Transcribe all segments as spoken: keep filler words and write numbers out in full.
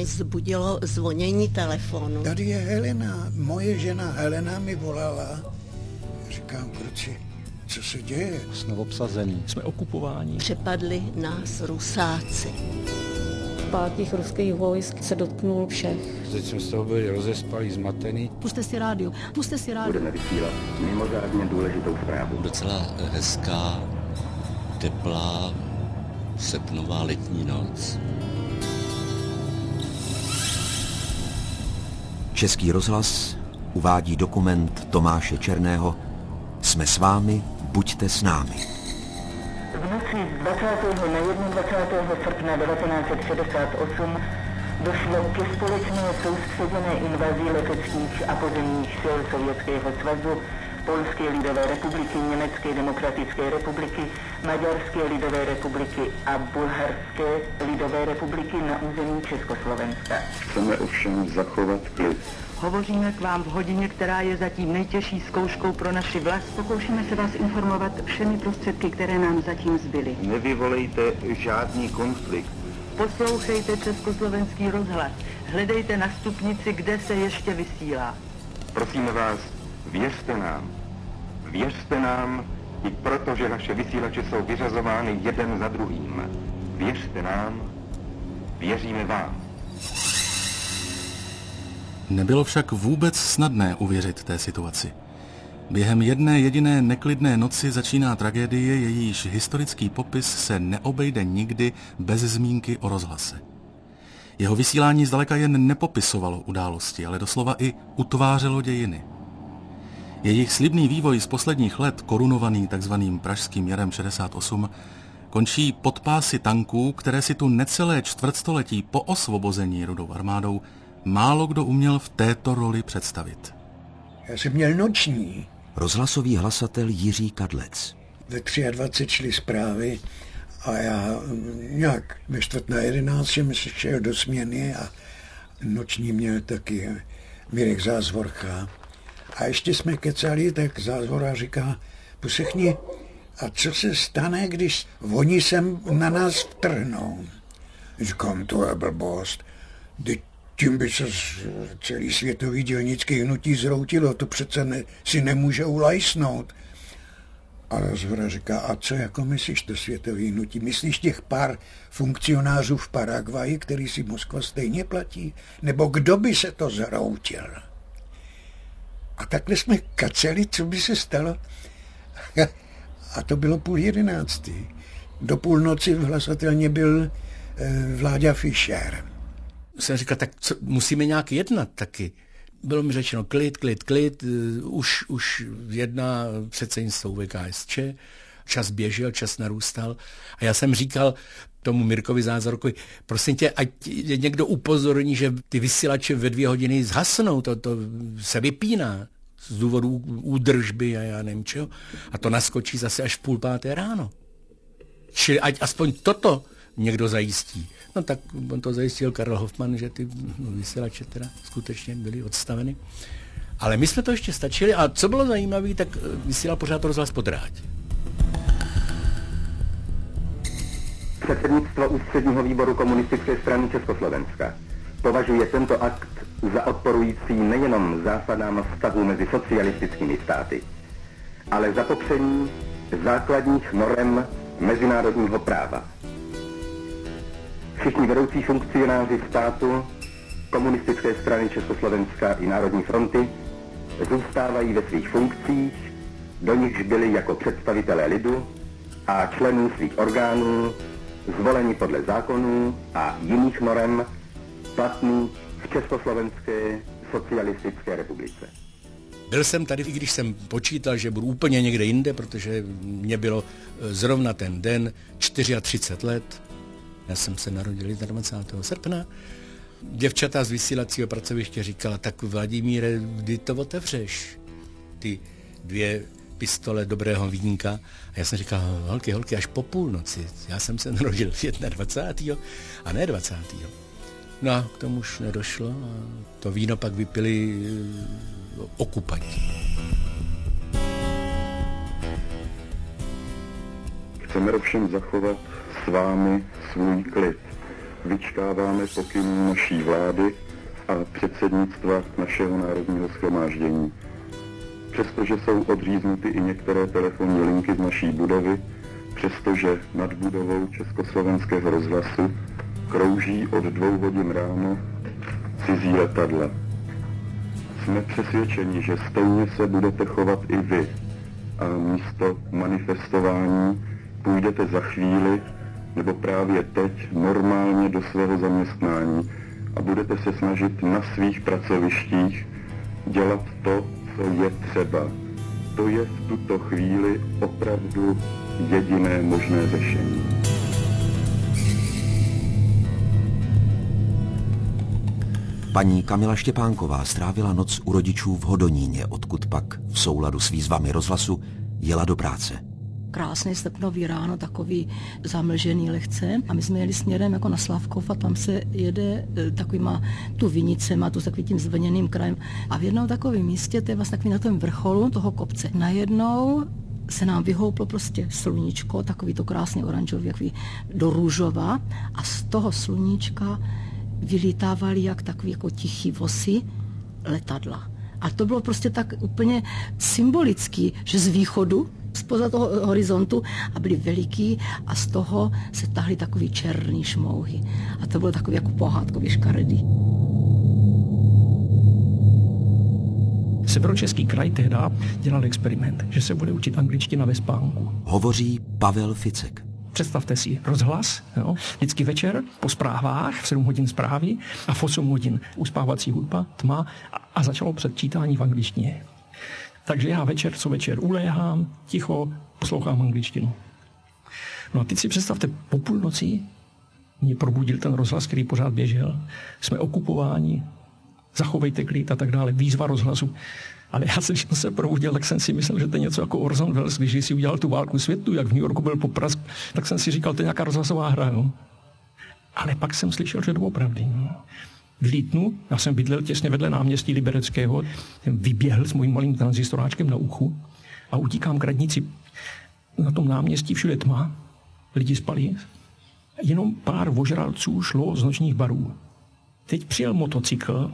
mě zbudilo zvonění telefonu. Tady je Helena, moje žena Helena mi volala. Říkám, kluci, co se děje? Jsme obsazení, jsme okupováni. Přepadli nás Rusáci. Pád těch ruských vojsk se dotknul všech. Teď jsme z toho byli rozespalí, zmatený. Puste si rádio, puste si rádio. Budeme vysílat mimořádně důležitou zprávu. Docela hezká, teplá, srpnová letní noc. Český rozhlas uvádí dokument Tomáše Černého Jsme s vámi, buďte s námi. V noci z dvacátého na dvacátého prvního srpna devatenáct set šedesát osm došlo ke společné soustředěné invazi leteckých a pozemních sil Sovětského svazu, Polské lidové republiky, Německé demokratické republiky, Maďarské lidové republiky a Bulharské lidové republiky na území Československa. Chceme ovšem zachovat klid. Hovoříme k vám v hodině, která je zatím nejtěžší zkouškou pro naši vlast. Pokoušíme se vás informovat všemi prostředky, které nám zatím zbyly. Nevyvolejte žádný konflikt. Poslouchejte Československý rozhlas. Hledejte na stupnici, kde se ještě vysílá. Prosíme vás, věřte nám. Věřte nám i proto, že naše vysílače jsou vyřazovány jeden za druhým. Věřte nám, věříme vám. Nebylo však vůbec snadné uvěřit té situaci. Během jedné jediné neklidné noci začíná tragédie, jejíž historický popis se neobejde nikdy bez zmínky o rozhlase. Jeho vysílání zdaleka jen nepopisovalo události, ale doslova i utvářelo dějiny. Jejich slibný vývoj z posledních let, korunovaný takzvaným pražským jarem šedesát osm, končí pod pásy tanků, které si tu necelé čtvrtstoletí po osvobození Rudou armádou málo kdo uměl v této roli představit. Já jsem měl noční. Rozhlasový hlasatel Jiří Kadlec. Ve dvacet tři šly zprávy a já nějak ve čtvrt na jedenáct jsem šel do směny a noční měl taky Mirek Zázvorka. A ještě jsme kecali, tak Zázvora říká, poslechni, a co se stane, když oni sem na nás vtrhnou? Říkám, to je blbost. Tím by se celý světový dělnický hnutí zroutilo, to přece ne, si nemůže ulajsnout. A Zázvora říká, a co jako myslíš to světový hnutí? Myslíš těch pár funkcionářů v Paraguaji, který si Moskva stejně platí? Nebo kdo by se to zroutil? A takhle jsme kaceli, co by se stalo. A to bylo půl jedenáctý. Do půlnoci v hlasatelně byl eh, Vláďa Fischer. Jsem říkal, tak co, musíme nějak jednat taky. Bylo mi řečeno klid, klid, klid, už, už jedná předsednictvo V K S Č, čas běžel, čas narůstal. A já jsem říkal tomu Mirkovi Zázorkovi, prosím tě, ať někdo upozorní, že ty vysílače ve dvě hodiny zhasnou, to, to se vypíná z důvodu údržby a já nevím čeho. A to naskočí zase až v půl páté ráno. Čili ať aspoň toto někdo zajistí. No tak on to zajistil Karl Hoffman, že ty vysílače teda skutečně byly odstaveny. Ale my jsme to ještě stačili a co bylo zajímavé, tak vysílal pořád rozhlas po drátě. Předsednictvo Ústředního výboru Komunistické strany Československa považuje tento akt za odporující nejenom zásadám vztahu mezi socialistickými státy, ale za popření základních norem mezinárodního práva. Všichni vedoucí funkcionáři státu, Komunistické strany Československa i Národní fronty zůstávají ve svých funkcích, do nichž byli jako představitelé lidu a členů svých orgánů zvoleni podle zákonů a jiných norem platných v Československé socialistické republice. Byl jsem tady, i když jsem počítal, že budu úplně někde jinde, protože mě bylo zrovna ten den třicet čtyři let. Já jsem se narodil dvacátého srpna. Děvčata z vysílacího pracoviště říkala, tak Vladimíre, kdy to otevřeš? Ty dvě pistole dobrého vínka. A já jsem říkal, holky, holky, až po půlnoci. Já jsem se narodil dvacátého prvního a ne dvacátého No a k tomu už nedošlo. A to víno pak vypili okupanti. Chceme ovšem zachovat s vámi svůj klid. vyčkáváme pokynů naší vlády a předsednictva našeho národního shromáždění. Přestože jsou odříznuty i některé telefonní linky z naší budovy, přestože nad budovou Československého rozhlasu krouží od dvou hodin ráno cizí letadla. Jsme přesvědčeni, že stejně se budete chovat i vy a místo manifestování půjdete za chvíli nebo právě teď normálně do svého zaměstnání a budete se snažit na svých pracovištích dělat to, co je třeba. To je v tuto chvíli opravdu jediné možné řešení. Paní Kamila Štěpánková strávila noc u rodičů v Hodoníně, odkud pak v souladu s výzvami rozhlasu jela do práce. Krásný srpnový ráno, takový zamlžený lehce. A my jsme jeli směrem jako na Slavkov a tam se jede takovýma tu vinicema, tu takovým tím zvlněným krajem. A v jednom takovém místě, to je vlastně takový na tom vrcholu toho kopce. Najednou se nám vyhouplo prostě sluníčko, takový to krásně oranžový, takový do růžova. A z toho sluníčka vylítávali jak takový jako tichý vosy letadla. A to bylo prostě tak úplně symbolický, že z východu, spoza toho horizontu a byli veliký a z toho se tahly takový černý šmouhy. A to bylo takový jako pohádkový škaredý. Severočeský kraj tehdy dělal experiment, že se bude učit angličtina ve spánku. Hovoří Pavel Ficek. Představte si rozhlas, jo, vždycky večer po zprávách, v sedm hodin zprávy a v osm hodin uspávací hudba, tma a, a začalo předčítání v angličtině. Takže já večer co večer uléhám, ticho, poslouchám angličtinu. No a teď si představte, po půlnoci mě probudil ten rozhlas, který pořád běžel. Jsme okupováni, zachovejte klid a tak dále, výzva rozhlasu. Ale já jsem se probudil, tak jsem si myslel, že to je něco jako Orson Welles, když si udělal tu válku světu, jak v New Yorku byl popras, tak jsem si říkal, to je nějaká rozhlasová hra. Jo? Ale pak jsem slyšel, že to opravdu. No. Vlítnu, já jsem bydlel těsně vedle náměstí Libereckého, jsem vyběhl s mojím malým tranzistoráčkem na uchu a utíkám k radnici. Na tom náměstí všude tma, lidi spali. Jenom pár vožralců šlo z nočních barů. Teď přijel motocykl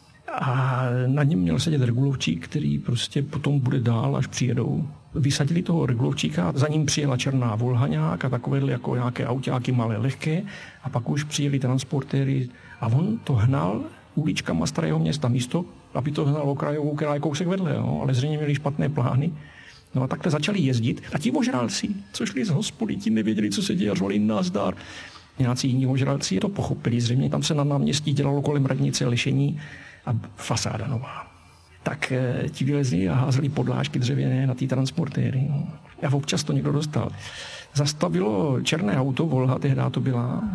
a na něm měl sedět regulovčík, který prostě potom bude dál, až přijedou. Vysadili toho regulovčíka, za ním přijela černá Volhaňák a takovéhle jako nějaké autáky malé, lehké a pak už přijeli transportéry a on to hnal uličkama starého města místo, aby to hnal okrajovou, která je kousek vedle, jo, ale zřejmě měli špatné plány. No a takhle začali jezdit a ti ožralci, co šli z hospody, ti nevěděli, co se děje, řvali nazdar. Nějací jiní ožralci to pochopili, zřejmě tam se na náměstí dělalo kolem radnice lešení a fasáda nová. Tak e, ti vylezli a házeli podlážky dřevěné na ty transportéry. No. A občas to někdo dostal. Zastavilo černé auto, Volha tehdy to byla.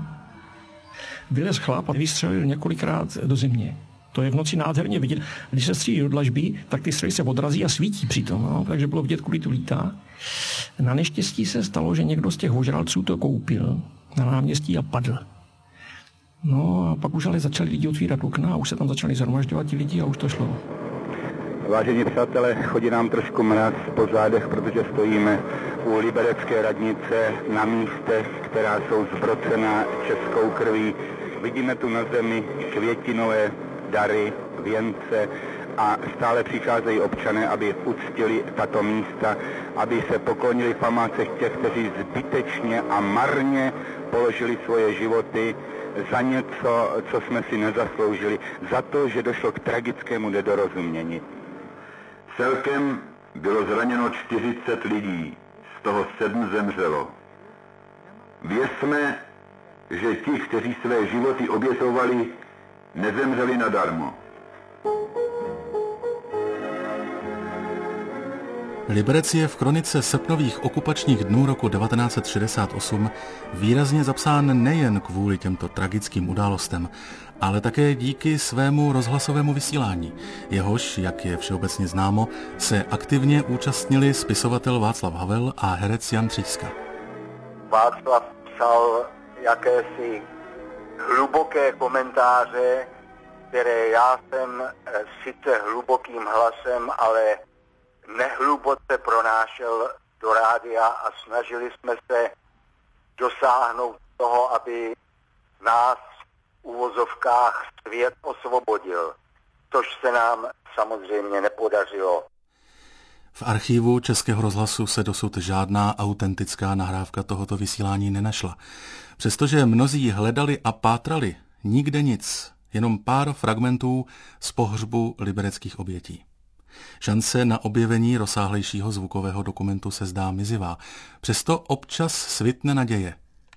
Vylez chlap a vystřelil několikrát do země. To je v noci nádherně vidět. Když se střílí do dlažby, tak ty střely se odrazí a svítí přitom. No. Takže bylo vidět, kudy tu lítá. Na neštěstí se stalo, že někdo z těch ožralců to koupil na náměstí a padl. No a pak už ale začali lidi otvírat okna a už se tam začali zhromažďovat ti lidi a už to šlo. Vážení přátelé, chodí nám trošku mraz po zádech, protože stojíme u liberecké radnice na místech, která jsou zbrocená českou krví. Vidíme tu na zemi květinové dary, věnce a stále přicházejí občané, aby uctili tato místa, aby se poklonili památce těch, kteří zbytečně a marně položili svoje životy za něco, co jsme si nezasloužili, za to, že došlo k tragickému nedorozumění. Celkem bylo zraněno čtyřicet lidí, z toho sedm zemřelo. Věřme, že ti, kteří své životy obětovali, nezemřeli nadarmo. Liberec je v kronice srpnových okupačních dnů roku devatenáct set šedesát osm výrazně zapsán nejen kvůli těmto tragickým událostem, ale také díky svému rozhlasovému vysílání. Jehož, jak je všeobecně známo, se aktivně účastnili spisovatel Václav Havel a herec Jan Tříska. Václav psal jakési hluboké komentáře, které já jsem sice hlubokým hlasem, ale nehluboce pronášel do rádia a snažili jsme se dosáhnout toho, aby nás uvozovkách svět osvobodil, což se nám samozřejmě nepodařilo. V archivu Českého rozhlasu se dosud žádná autentická nahrávka tohoto vysílání nenašla. Přestože mnozí hledali a pátrali, nikde nic, jenom pár fragmentů z pohřbu libereckých obětí. Šance na objevení rozsáhlejšího zvukového dokumentu se zdá mizivá. Přesto občas svitne naděje.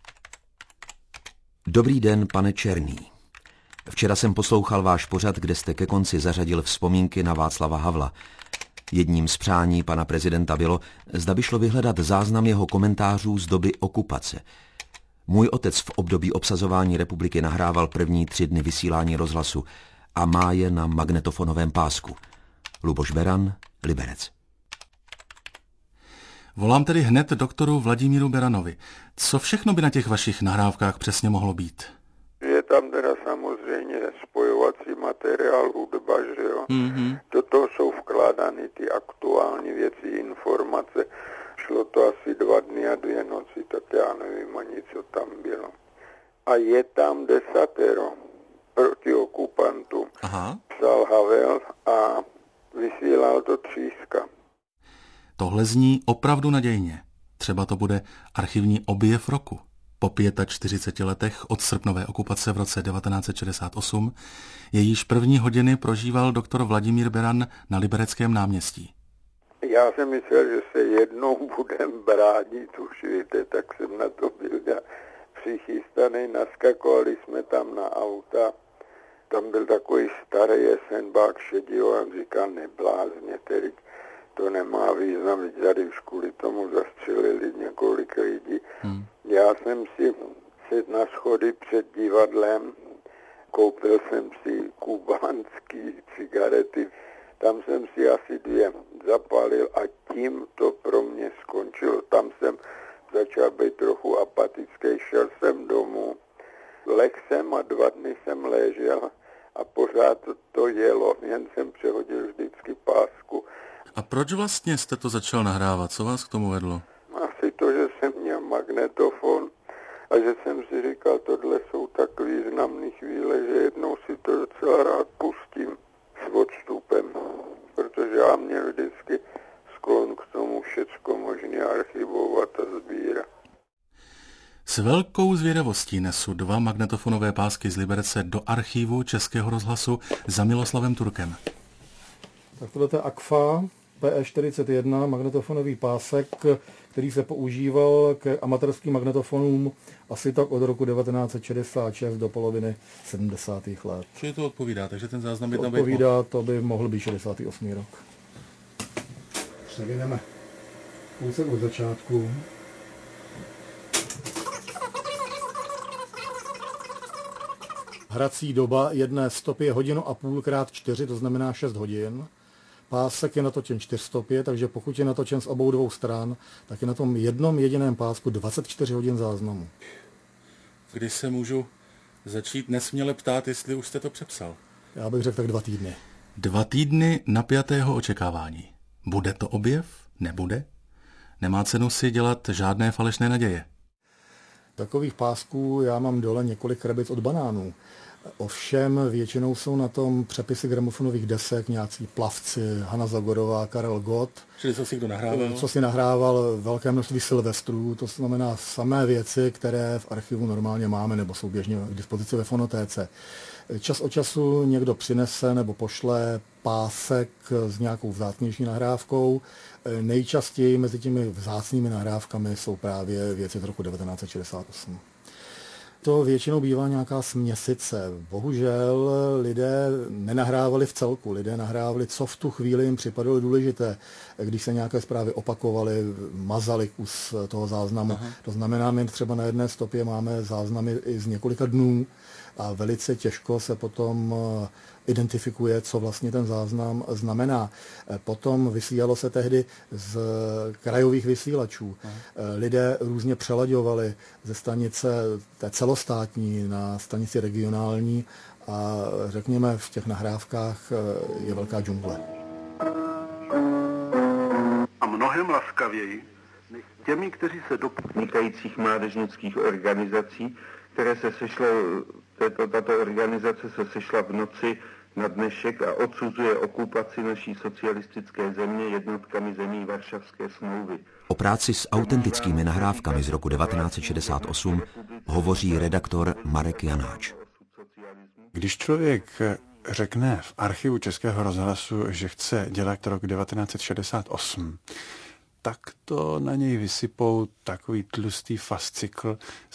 Dobrý den, pane Černý. Včera jsem poslouchal váš pořad, kde jste ke konci zařadil vzpomínky na Václava Havla. Jedním z přání pana prezidenta bylo, zda by šlo vyhledat záznam jeho komentářů z doby okupace. Můj otec v období obsazování republiky nahrával první tři dny vysílání rozhlasu a má je na magnetofonovém pásku. Luboš Beran, Liberec. Volám tedy hned doktoru Vladimíru Beranovi. Co všechno by na těch vašich nahrávkách přesně mohlo být? Je tam teda samozřejmě spojovací materiál, hudba, že jo. Mm-hmm. Do toho jsou vkládány ty aktuální věci, informace. Šlo to asi dva dny a dvě noci, tak já nevím ani, co tam bylo. A je tam desatero proti okupantům. Aha. Psal Havel a vysílal to Tříska. Tohle zní opravdu nadějně. Třeba to bude archivní objev roku. Po čtyřiceti pěti letech od srpnové okupace v roce devatenáct set šedesát osm jejíž první hodiny prožíval doktor Vladimír Beran na Libereckém náměstí. Já jsem myslel, že se jednou budem bránit, už víte, tak jsem na to byl přichystaný, naskakovali jsme tam na auta. Tam byl takový starý esenbák šedivý, a říkal, neblázně, teď to nemá význam, tady už kvůli tomu zastřelili několik lidí. Hmm. Já jsem si sedl na schody před divadlem, koupil jsem si kubánský cigarety, tam jsem si asi dvě zapálil a tím to pro mě skončilo. Tam jsem začal být trochu apatický, šel jsem domů, lehl jsem a dva dny jsem ležel a pořád to, to jelo, jen jsem přehodil vždycky pásku. A proč vlastně jste to začal nahrávat? Co vás k tomu vedlo? Asi to, že jsem měl magnetofon a že jsem si říkal, tohle jsou tak významné chvíle, že jednou si to docela rád pustím s odstupem, protože já měl vždycky sklon k tomu všecko možné archivovat a sbírat. S velkou zvědavostí nesu dva magnetofonové pásky z Liberce do archivu Českého rozhlasu za Miloslavem Turkem. Tak tohle je A K F A P E čtyřicet jedna, magnetofonový pásek, který se používal k amatérským magnetofonům asi tak od roku devatenáct set šedesát šest do poloviny sedmdesátých let. Čili to odpovídá, takže ten záznam by tam být odpovídá, to by mohl být šedesátý osmý rok. Převěneme kousek od začátku. Hrací doba jedné stopy je hodinu a půl krát čtyři, to znamená šest hodin. Pásek je natočen čtyřstopě, takže pokud je natočen z obou dvou stran, tak je na tom jednom jediném pásku dvacet čtyři hodin záznamu. Když se můžu začít nesměle ptát, jestli už jste to přepsal? Já bych řekl tak dva týdny. Dva týdny napjatého očekávání. Bude to objev? Nebude? Nemá cenu si dělat žádné falešné naděje. Takových pásků já mám dole několik krabic od banánů. Ovšem většinou jsou na tom přepisy gramofonových desek, nějací plavci, Hana Zagorová, Karel Gott. Čili co si kdo nahrával? Co si nahrával velké množství silvestrů, to znamená samé věci, které v archivu normálně máme nebo jsou běžně k dispozici ve fonotéce. Čas od času někdo přinese nebo pošle pásek s nějakou vzácnější nahrávkou. Nejčastěji mezi těmi vzácnými nahrávkami jsou právě věci z roku devatenáct set šedesát osm. To většinou bývá nějaká směsice. Bohužel lidé nenahrávali v celku, lidé nahrávali, co v tu chvíli jim připadalo důležité. Když se nějaké zprávy opakovaly, mazali kus toho záznamu. Aha. To znamená, my třeba na jedné stopě máme záznamy i z několika dnů a velice těžko se potom identifikuje, co vlastně ten záznam znamená. Potom vysílalo se tehdy z krajových vysílačů. Lidé různě přelaďovali ze stanice té celostátní na stanici regionální a řekněme, v těch nahrávkách je velká džungle. A mnohem laskavěji než těmi, kteří se do vznikajících mládežnických organizací, které se sešlo této, tato organizace se sešla v noci na dnešek a odsuzuje okupaci naší socialistické země jednotkami zemí Varšavské smlouvy. O práci s autentickými nahrávkami z roku devatenáct set šedesát osm hovoří redaktor Marek Janáč. Když člověk řekne v archivu Českého rozhlasu, že chce dělat rok devatenáct set šedesát osm, tak to na něj vysypou takový tlustý fascikl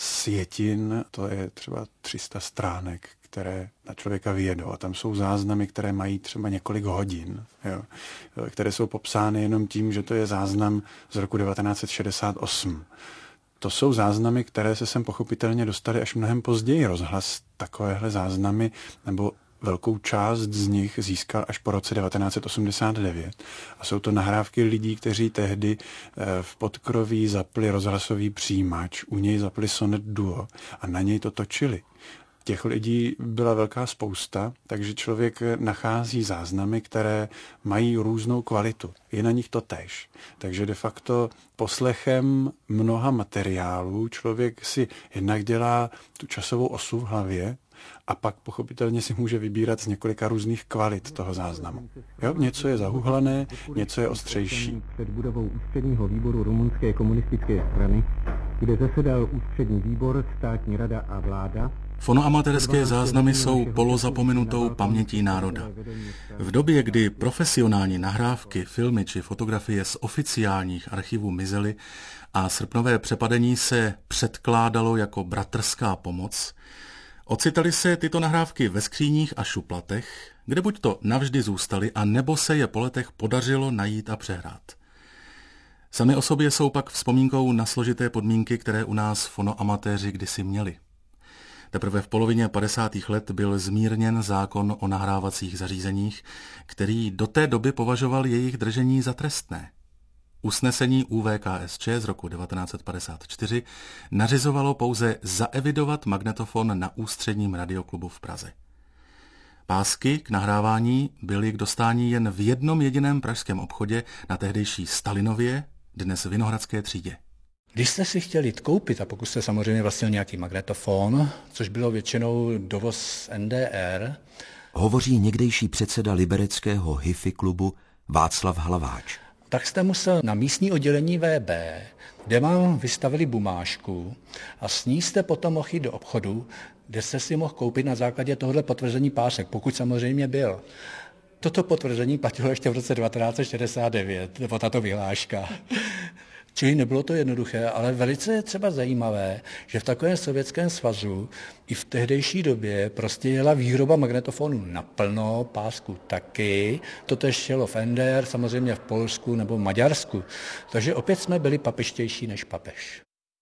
sjetin, to je třeba tři sta stránek, které na člověka vyjedou. A tam jsou záznamy, které mají třeba několik hodin, jo, které jsou popsány jenom tím, že to je záznam z roku devatenáct set šedesát osm. To jsou záznamy, které se sem pochopitelně dostaly až mnohem později. Rozhlas takovéhle záznamy nebo velkou část z nich získal až po roce devatenáct set osmdesát devět. A jsou to nahrávky lidí, kteří tehdy v podkroví zapli rozhlasový přijímač, u něj zapli Sonet Duo a na něj to točili. Těch lidí byla velká spousta, takže člověk nachází záznamy, které mají různou kvalitu. Je na nich to též. Takže de facto poslechem mnoha materiálů člověk si jednak dělá tu časovou osu v hlavě a pak pochopitelně si může vybírat z několika různých kvalit toho záznamu. Jo? Něco je zahuhlané, něco je ostřejší. Před budovou ústředního výboru rumunské komunistické strany, kde zasedal ústřední výbor, státní rada a vláda. Fonoamatérské záznamy jsou polozapomenutou pamětí národa. V době, kdy profesionální nahrávky, filmy či fotografie z oficiálních archivů mizely a srpnové přepadení se předkládalo jako bratrská pomoc, ocitaly se tyto nahrávky ve skříních a šuplatech, kde buď to navždy zůstaly, a nebo se je po letech podařilo najít a přehrát. Sami o sobě jsou pak vzpomínkou na složité podmínky, které u nás fonoamatéři kdysi měli. Teprve v polovině padesátých let byl zmírněn zákon o nahrávacích zařízeních, který do té doby považoval jejich držení za trestné. Usnesení U V K S Č z roku devatenáct set padesát čtyři nařizovalo pouze zaevidovat magnetofon na ústředním radioklubu v Praze. Pásky k nahrávání byly k dostání jen v jednom jediném pražském obchodě na tehdejší Stalinově, dnes Vinohradské třídě. Když jste si chtěli jít koupit, a pokud jste samozřejmě vlastnil nějaký magnetofon, což bylo většinou dovoz N D R, hovoří někdejší předseda libereckého hifi klubu Václav Hlaváč. Tak jste musel na místní oddělení V B, kde vám vystavili bumážku a s ní jste potom mohl jít do obchodu, kde jste si mohl koupit na základě tohoto potvrzení pásek, pokud samozřejmě byl. Toto potvrzení platilo ještě v roce devatenáct set šedesát devět, nebo tato vyhláška. Čili nebylo to jednoduché, ale velice je třeba zajímavé, že v takovém Sovětském svazu i v tehdejší době prostě jela výroba magnetofonů naplno, pásku taky, to tež šelo v N D R, samozřejmě v Polsku nebo v Maďarsku. Takže opět jsme byli papištější než papež.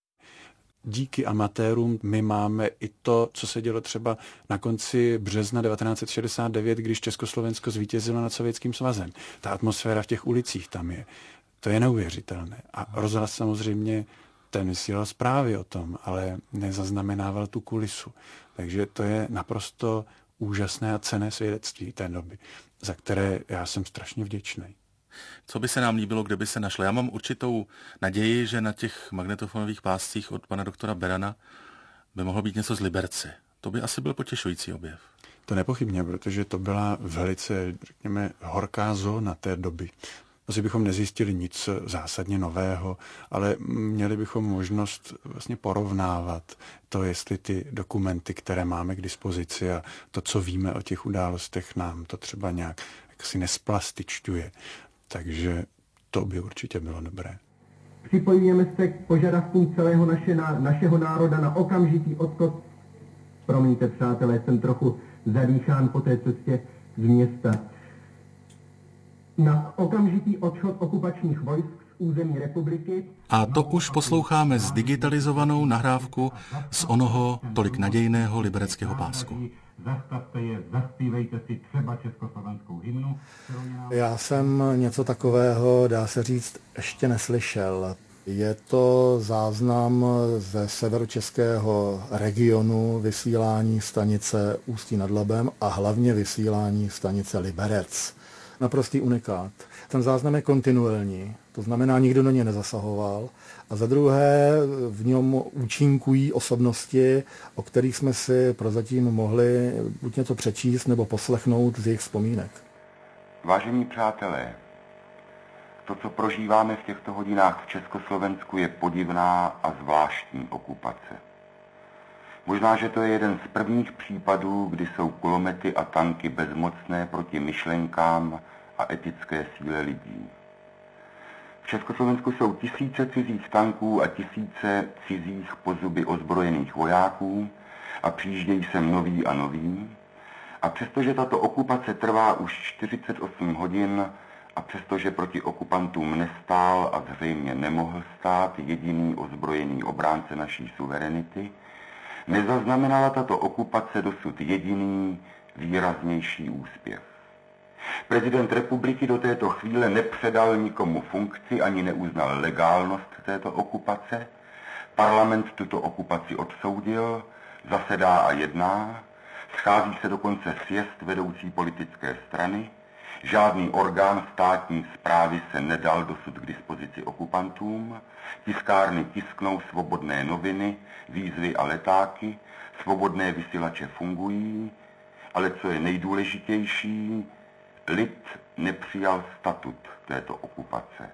Díky amatérům my máme i to, co se dělo třeba na konci března devatenáct set šedesát devět, když Československo zvítězilo nad Sovětským svazem. Ta atmosféra v těch ulicích tam je. To je neuvěřitelné. A rozhlas samozřejmě ten vysílal zprávy o tom, ale nezaznamenával tu kulisu. Takže to je naprosto úžasné a cenné svědectví té doby, za které já jsem strašně vděčný. Co by se nám líbilo, kde by se našlo? Já mám určitou naději, že na těch magnetofonových páscích od pana doktora Berana by mohlo být něco z Liberce. To by asi byl potěšující objev. To nepochybně, protože to byla velice, řekněme, horká zóna té doby. Asi bychom nezjistili nic zásadně nového, ale měli bychom možnost vlastně porovnávat to, jestli ty dokumenty, které máme k dispozici a to, co víme o těch událostech, nám to třeba nějak jaksi nesplastičťuje. Takže to by určitě bylo dobré. Připojujeme se k požadavkům celého naše, našeho národa na okamžitý odchod. Promiňte, přátelé, jsem trochu zadýchán po té cestě z města. Na okamžitý odchod okupačních vojsk z území republiky. A to už posloucháme zdigitalizovanou nahrávku z onoho tolik nadějného libereckého pásku. Zastavte je, zaspívejte si třeba československou hymnu. Já jsem něco takového, dá se říct, ještě neslyšel. Je to záznam ze severočeského regionu vysílání stanice Ústí nad Labem a hlavně vysílání stanice Liberec. naprostý unikát. Ten záznam je kontinuální, to znamená, nikdo do něj nezasahoval. A za druhé v něm účinkují osobnosti, o kterých jsme si prozatím mohli buď něco přečíst nebo poslechnout z jejich vzpomínek. Vážení přátelé, to, co prožíváme v těchto hodinách v Československu, je podivná a zvláštní okupace. Možná, že to je jeden z prvních případů, kdy jsou kulomety a tanky bezmocné proti myšlenkám a etické síle lidí. V Československu jsou tisíce cizích tanků a tisíce cizích po zuby ozbrojených vojáků a přijíždějí sem noví a noví. A přestože tato okupace trvá už čtyřicet osm hodin a přestože proti okupantům nestál a zřejmě nemohl stát jediný ozbrojený obránce naší suverenity, nezaznamenala tato okupace dosud jediný výraznější úspěch. Prezident republiky do této chvíle nepředal nikomu funkci ani neuznal legálnost této okupace. Parlament tuto okupaci odsoudil, zasedá a jedná, schází se dokonce sjezd vedoucí politické strany, žádný orgán státní správy se nedal dosud k dispozici okupantům, tiskárny tisknou svobodné noviny, výzvy a letáky, svobodné vysílače fungují, ale co je nejdůležitější, lid nepřijal statut této okupace.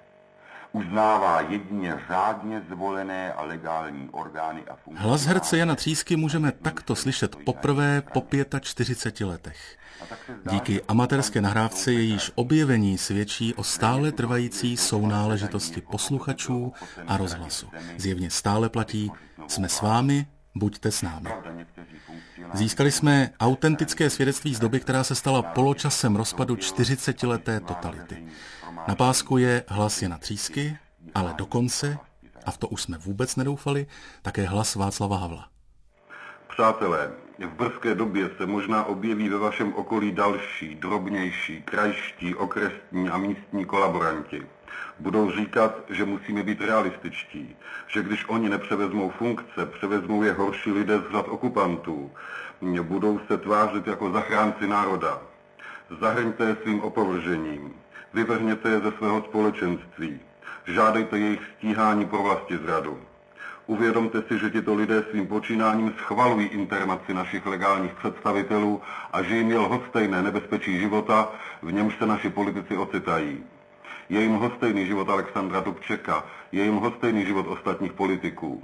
Uznává jedině řádně zvolené a legální orgány a funkce. Hlas herce Jana Třísky můžeme takto slyšet poprvé po čtyřiceti pěti letech. Díky amatérské nahrávce jejíž objevení svědčí o stále trvající sounáležitosti posluchačů a rozhlasu. Zjevně stále platí: jsme s vámi, buďte s námi. Získali jsme autentické svědectví z doby, která se stala poločasem rozpadu čtyřicetileté totality. Na pásku je hlas Jana Třísky, ale dokonce, a v to už jsme vůbec nedoufali, také hlas Václava Havla. Přátelé, v brzké době se možná objeví ve vašem okolí další, drobnější, krajští, okresní a místní kolaboranti. Budou říkat, že musíme být realističtí, že když oni nepřevezmou funkce, převezmou je horší lidé z řad okupantů. Budou se tvářit jako zachránci národa. Zahrňte je svým opovržením. Vyvrhněte je ze svého společenství. Žádejte jejich stíhání pro vlastizradu. Uvědomte si, že tito lidé svým počínáním schvalují internaci našich legálních představitelů a že jim je lhostejné nebezpečí života, v němž se naši politici ocitají. Je jim lhostejný život Alexandra Dubčeka, je jim lhostejný život ostatních politiků.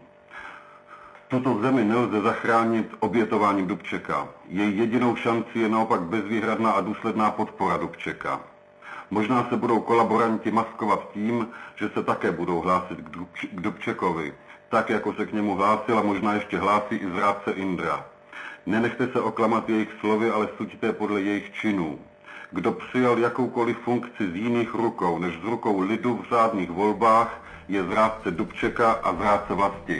Tuto zemi nelze zachránit obětováním Dubčeka. Její jedinou šancí je naopak bezvýhradná a důsledná podpora Dubčeka. Možná se budou kolaboranti maskovat tím, že se také budou hlásit k Dubčekovi, tak jako se k němu hlásil a možná ještě hlásí i zrádce Indra. Nenechte se oklamat jejich slovy, ale suďte podle jejich činů. Kdo přijal jakoukoliv funkci z jiných rukou než z rukou lidu v řádných volbách, je zrádce Dubčeka a zrádce vlasti.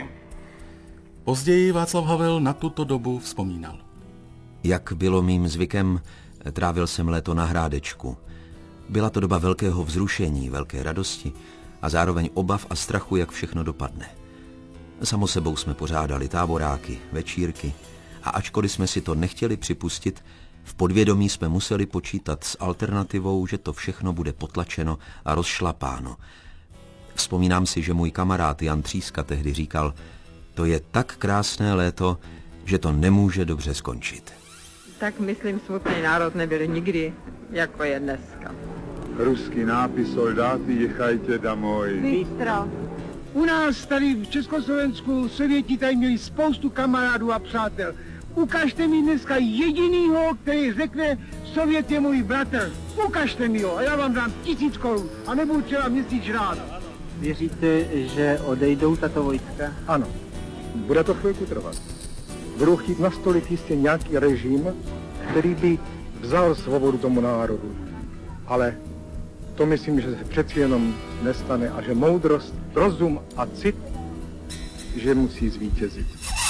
Později Václav Havel na tuto dobu vzpomínal. Jak bylo mým zvykem, trávil jsem léto na Hrádečku. Byla to doba velkého vzrušení, velké radosti a zároveň obav a strachu, jak všechno dopadne. Samo sebou jsme pořádali táboráky, večírky a ačkoliv jsme si to nechtěli připustit, v podvědomí jsme museli počítat s alternativou, že to všechno bude potlačeno a rozšlapáno. Vzpomínám si, že můj kamarád Jan Tříska tehdy říkal: to je tak krásné léto, že to nemůže dobře skončit. Tak myslím, smutný národ nebyl nikdy, jako je dneska. Ruský nápis: soldáty, jechajte domoj. Bystro. U nás tady v Československu Sověti tady měli spoustu kamarádů a přátel. Ukažte mi dneska jedinýho, který řekne: Sovět je můj bratr. Ukažte mi ho a já vám dám tisíc korun a nebudu třeba měsíc žrát. Věříte, že odejdou tato vojska? Ano, bude to chvilku trvat. Budou chtít nastolit jistě nějaký režim, který by vzal svobodu tomu národu. Ale to myslím, že se přeci jenom nestane a že moudrost, rozum a cit, že musí zvítězit.